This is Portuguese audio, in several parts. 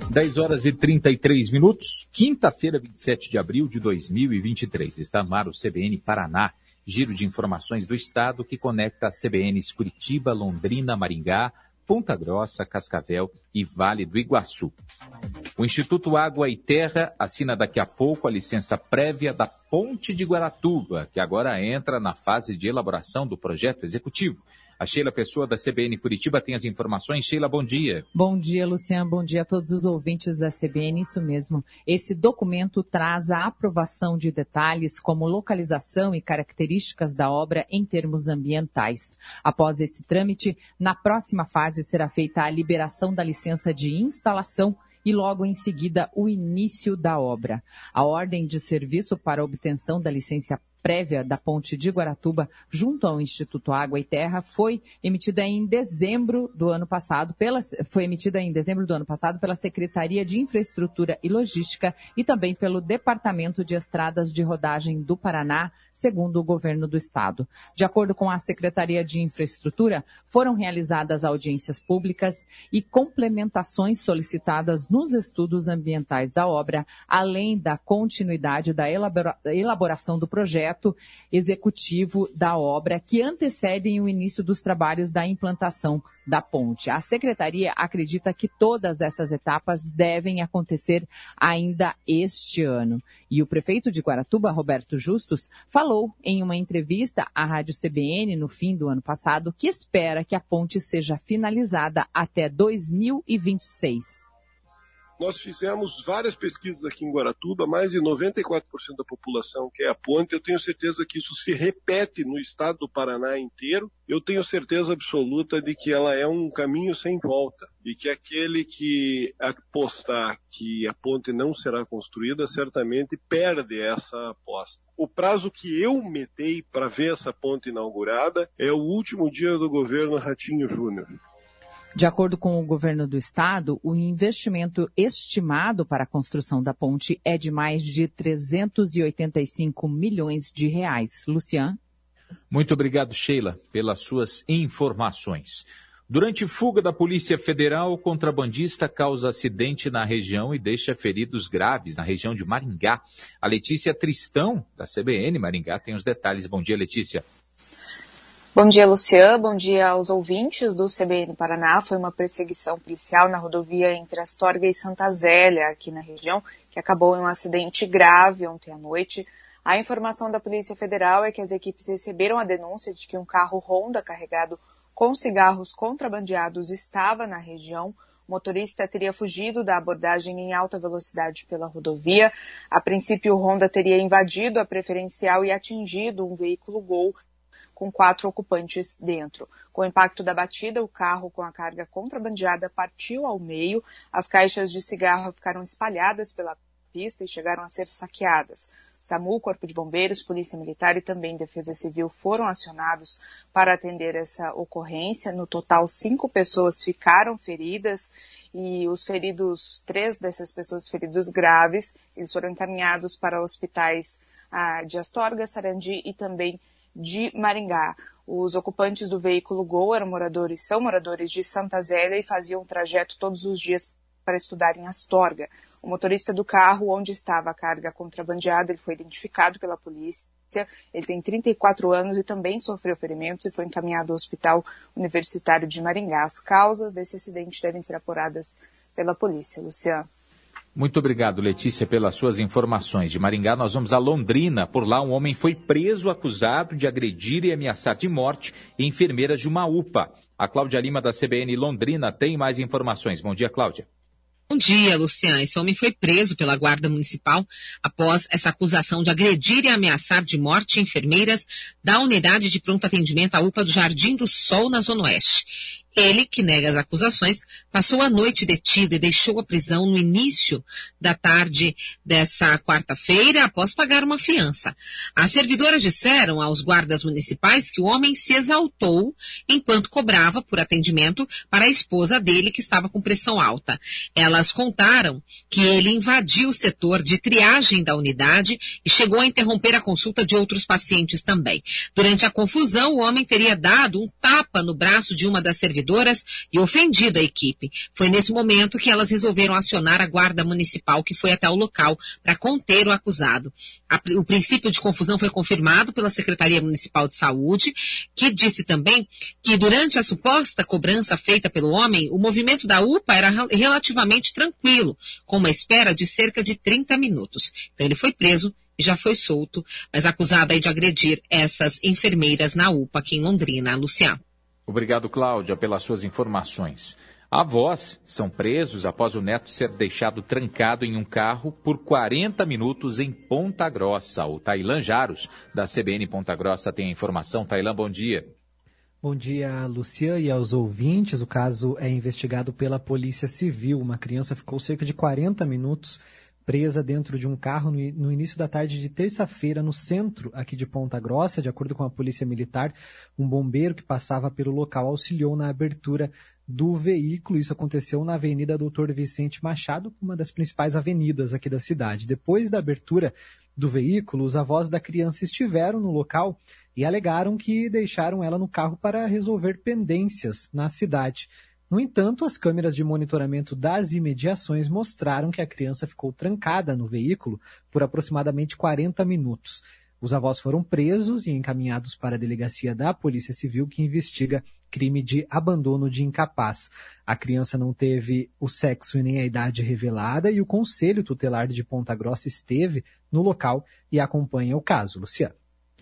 10h33, quinta-feira, 27 de abril de 2023. Está no ar o CBN Paraná, giro de informações do estado que conecta a CBNs Curitiba, Londrina, Maringá, Ponta Grossa, Cascavel e Vale do Iguaçu. O Instituto Água e Terra assina daqui a pouco a licença prévia da Ponte de Guaratuba, que agora entra na fase de elaboração do projeto executivo. A Sheila Pessoa, da CBN Curitiba, tem as informações. Sheila, bom dia. Bom dia, Luciano. Bom dia a todos os ouvintes da CBN. Isso mesmo. Esse documento traz a aprovação de detalhes como localização e características da obra em termos ambientais. Após esse trâmite, na próxima fase será feita a liberação da licença de instalação e logo em seguida o início da obra. A ordem de serviço para a obtenção da licença prévia da Ponte de Guaratuba, junto ao Instituto Água e Terra, foi emitida em dezembro do ano passado pela Secretaria de Infraestrutura e Logística e também pelo Departamento de Estradas de Rodagem do Paraná, segundo o governo do estado. De acordo com a Secretaria de Infraestrutura, foram realizadas audiências públicas e complementações solicitadas nos estudos ambientais da obra, além da continuidade da elaboração do projeto executivo da obra que antecedem o início dos trabalhos da implantação da ponte. A Secretaria acredita que todas essas etapas devem acontecer ainda este ano. E o prefeito de Guaratuba, Roberto Justus, falou em uma entrevista à Rádio CBN no fim do ano passado que espera que a ponte seja finalizada até 2026. Nós fizemos várias pesquisas aqui em Guaratuba, mais de 94% da população quer a ponte. Eu tenho certeza que isso se repete no estado do Paraná inteiro. Eu tenho certeza absoluta de que ela é um caminho sem volta e que aquele que apostar que a ponte não será construída certamente perde essa aposta. O prazo que eu metei para ver essa ponte inaugurada é o último dia do governo Ratinho Júnior. De acordo com o governo do estado, o investimento estimado para a construção da ponte é de mais de 385 milhões de reais. Luciano? Muito obrigado, Sheila, pelas suas informações. Durante fuga da Polícia Federal, o contrabandista causa acidente na região e deixa feridos graves na região de Maringá. A Letícia Tristão, da CBN Maringá, tem os detalhes. Bom dia, Letícia. Bom dia, Luciano. Bom dia aos ouvintes do CBN Paraná. Foi uma perseguição policial na rodovia entre Astorga e Santa Zélia, aqui na região, que acabou em um acidente grave ontem à noite. A informação da Polícia Federal é que as equipes receberam a denúncia de que um carro Honda carregado com cigarros contrabandeados estava na região. O motorista teria fugido da abordagem em alta velocidade pela rodovia. A princípio, o Honda teria invadido a preferencial e atingido um veículo Gol com 4 ocupantes dentro. Com o impacto da batida, o carro com a carga contrabandeada partiu ao meio, as caixas de cigarro ficaram espalhadas pela pista e chegaram a ser saqueadas. O SAMU, Corpo de Bombeiros, Polícia Militar e também Defesa Civil foram acionados para atender essa ocorrência. No total, 5 pessoas ficaram feridas e os feridos, 3 dessas pessoas feridos graves, eles foram encaminhados para hospitais de Astorga, Sarandi e também de Maringá. Os ocupantes do veículo Gol são moradores de Santa Zélia e faziam o trajeto todos os dias para estudar em Astorga. O motorista do carro onde estava a carga contrabandeada, ele foi identificado pela polícia. Ele tem 34 anos e também sofreu ferimentos e foi encaminhado ao Hospital Universitário de Maringá. As causas desse acidente devem ser apuradas pela polícia. Luciano. Muito obrigado, Letícia, pelas suas informações. De Maringá, nós vamos a Londrina. Por lá, um homem foi preso acusado de agredir e ameaçar de morte enfermeiras de uma UPA. A Cláudia Lima, da CBN Londrina, tem mais informações. Bom dia, Cláudia. Bom dia, Luciano. Esse homem foi preso pela Guarda Municipal após essa acusação de agredir e ameaçar de morte enfermeiras da unidade de pronto atendimento à UPA do Jardim do Sol, na Zona Oeste. Ele, que nega as acusações, passou a noite detido e deixou a prisão no início da tarde dessa quarta-feira, após pagar uma fiança. As servidoras disseram aos guardas municipais que o homem se exaltou enquanto cobrava por atendimento para a esposa dele, que estava com pressão alta. Elas contaram que ele invadiu o setor de triagem da unidade e chegou a interromper a consulta de outros pacientes também. Durante a confusão, o homem teria dado um tapa no braço de uma das servidoras investigadoras e ofendido a equipe. Foi nesse momento que elas resolveram acionar a Guarda Municipal, que foi até o local para conter o acusado. O princípio de confusão foi confirmado pela Secretaria Municipal de Saúde, que disse também que durante a suposta cobrança feita pelo homem, o movimento da UPA era relativamente tranquilo, com uma espera de cerca de 30 minutos. Então ele foi preso e já foi solto, mas acusado aí de agredir essas enfermeiras na UPA aqui em Londrina. Luciano. Obrigado, Cláudia, pelas suas informações. Avós são presos após o neto ser deixado trancado em um carro por 40 minutos em Ponta Grossa. O Tailan Jaros, da CBN Ponta Grossa, tem a informação. Tailan, bom dia. Bom dia, Lucian, e aos ouvintes. O caso é investigado pela Polícia Civil. Uma criança ficou cerca de 40 minutos presa dentro de um carro no início da tarde de terça-feira, no centro aqui de Ponta Grossa. De acordo com a Polícia Militar, um bombeiro que passava pelo local auxiliou na abertura do veículo. Isso aconteceu na Avenida Doutor Vicente Machado, uma das principais avenidas aqui da cidade. Depois da abertura do veículo, os avós da criança estiveram no local e alegaram que deixaram ela no carro para resolver pendências na cidade. No entanto, as câmeras de monitoramento das imediações mostraram que a criança ficou trancada no veículo por aproximadamente 40 minutos. Os avós foram presos e encaminhados para a delegacia da Polícia Civil, que investiga crime de abandono de incapaz. A criança não teve o sexo e nem a idade revelada e o Conselho Tutelar de Ponta Grossa esteve no local e acompanha o caso. Luciano.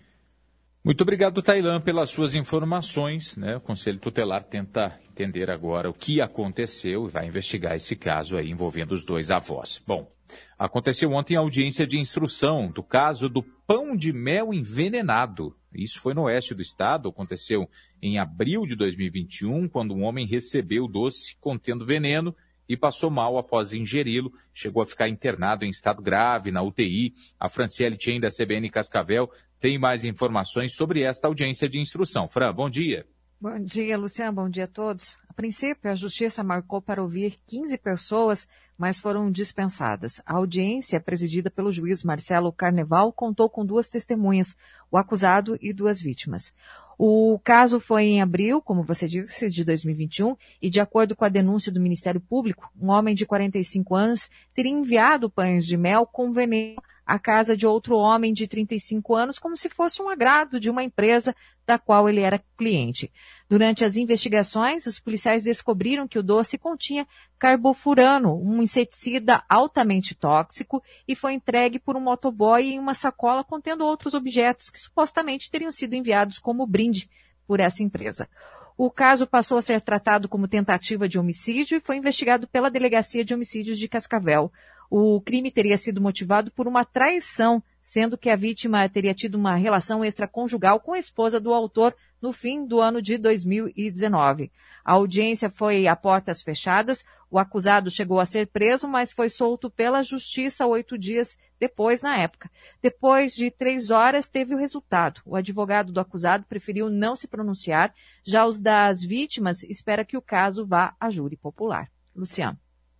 Muito obrigado, Tailan, pelas suas informações. O Conselho Tutelar tenta entender agora o que aconteceu e vai investigar esse caso aí envolvendo os dois avós. Bom, aconteceu ontem a audiência de instrução do caso do pão de mel envenenado. Isso foi no oeste do estado, aconteceu em abril de 2021, quando um homem recebeu o doce contendo veneno e passou mal após ingeri-lo, chegou a ficar internado em estado grave na UTI. A Franciele Tien, da CBN Cascavel, tem mais informações sobre esta audiência de instrução. Fran, bom dia. Bom dia, Luciano. Bom dia a todos. A princípio, a Justiça marcou para ouvir 15 pessoas, mas foram dispensadas. A audiência, presidida pelo juiz Marcelo Carneval, contou com 2 testemunhas, o acusado e 2 vítimas. O caso foi em abril, como você disse, de 2021, e de acordo com a denúncia do Ministério Público, um homem de 45 anos teria enviado pães de mel com veneno à casa de outro homem de 35 anos, como se fosse um agrado de uma empresa da qual ele era cliente. Durante as investigações, os policiais descobriram que o doce continha carbofurano, um inseticida altamente tóxico, e foi entregue por um motoboy em uma sacola contendo outros objetos que supostamente teriam sido enviados como brinde por essa empresa. O caso passou a ser tratado como tentativa de homicídio e foi investigado pela Delegacia de Homicídios de Cascavel. O crime teria sido motivado por uma traição, sendo que a vítima teria tido uma relação extraconjugal com a esposa do autor no fim do ano de 2019. A audiência foi a portas fechadas. O acusado chegou a ser preso, mas foi solto pela Justiça 8 dias depois, na época. Depois de 3 horas, teve o resultado. O advogado do acusado preferiu não se pronunciar. Já os das vítimas espera que o caso vá a júri popular. Luciano.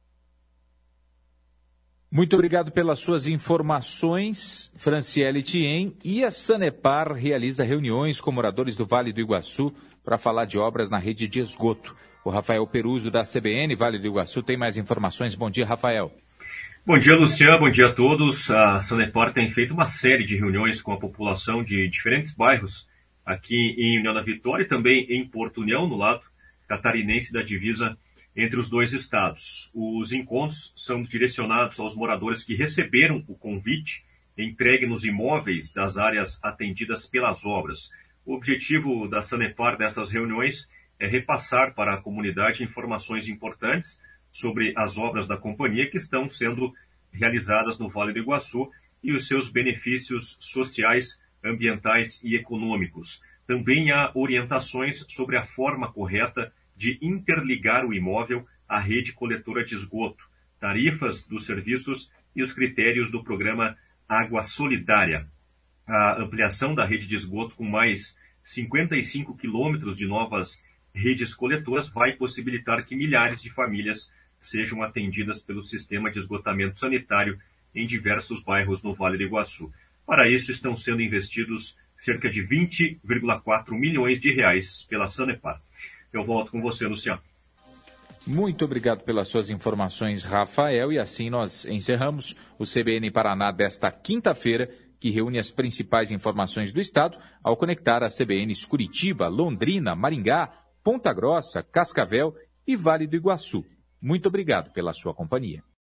Muito obrigado pelas suas informações, Franciele Tien. E a Sanepar realiza reuniões com moradores do Vale do Iguaçu para falar de obras na rede de esgoto. O Rafael Peruso, da CBN Vale do Iguaçu, tem mais informações. Bom dia, Rafael. Bom dia, Luciano. Bom dia a todos. A Sanepar tem feito uma série de reuniões com a população de diferentes bairros aqui em União da Vitória e também em Porto União, no lado catarinense da divisa entre os dois estados. Os encontros são direcionados aos moradores que receberam o convite entregue nos imóveis das áreas atendidas pelas obras. O objetivo da Sanepar dessas reuniões é repassar para a comunidade informações importantes sobre as obras da companhia que estão sendo realizadas no Vale do Iguaçu e os seus benefícios sociais, ambientais e econômicos. Também há orientações sobre a forma correta de interligar o imóvel à rede coletora de esgoto, tarifas dos serviços e os critérios do programa Água Solidária. A ampliação da rede de esgoto com mais 55 quilômetros de novas redes coletoras vai possibilitar que milhares de famílias sejam atendidas pelo sistema de esgotamento sanitário em diversos bairros no Vale do Iguaçu. Para isso, estão sendo investidos cerca de 20,4 milhões de reais pela Sanepar. Eu volto com você, Luciano. Muito obrigado pelas suas informações, Rafael. E assim nós encerramos o CBN Paraná desta quinta-feira, que reúne as principais informações do estado ao conectar as CBNs Curitiba, Londrina, Maringá, Ponta Grossa, Cascavel e Vale do Iguaçu. Muito obrigado pela sua companhia.